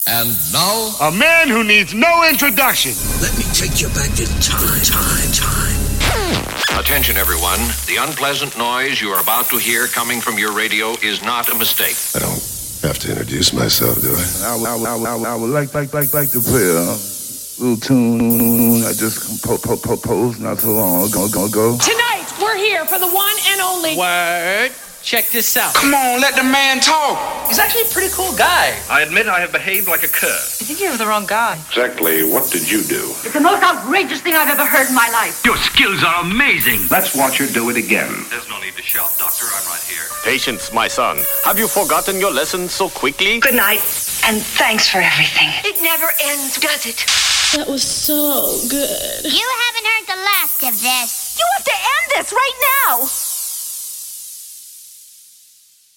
And now, a man who needs no introduction. Let me take you back in time. Attention, everyone. The unpleasant noise you are about to hear coming from your radio is not a mistake. I don't have to introduce myself, do I? I would like to play a little tune I just proposed not so long ago. Tonight, we're here for the one and only... Word. Check this out. Come on, let the man talk. He's actually a pretty cool guy. I admit I have behaved like a cur. I think you have the wrong guy. Exactly what did you do? It's the most outrageous thing I've ever heard in my life. Your skills are amazing. Let's watch her do it again. There's no need to shout, Doctor. I'm right here. Patience, my son. Have you forgotten your lessons so quickly? Good night, and thanks for everything. It never ends, does it? That was so good. You haven't heard the last of this. You have to end this right now.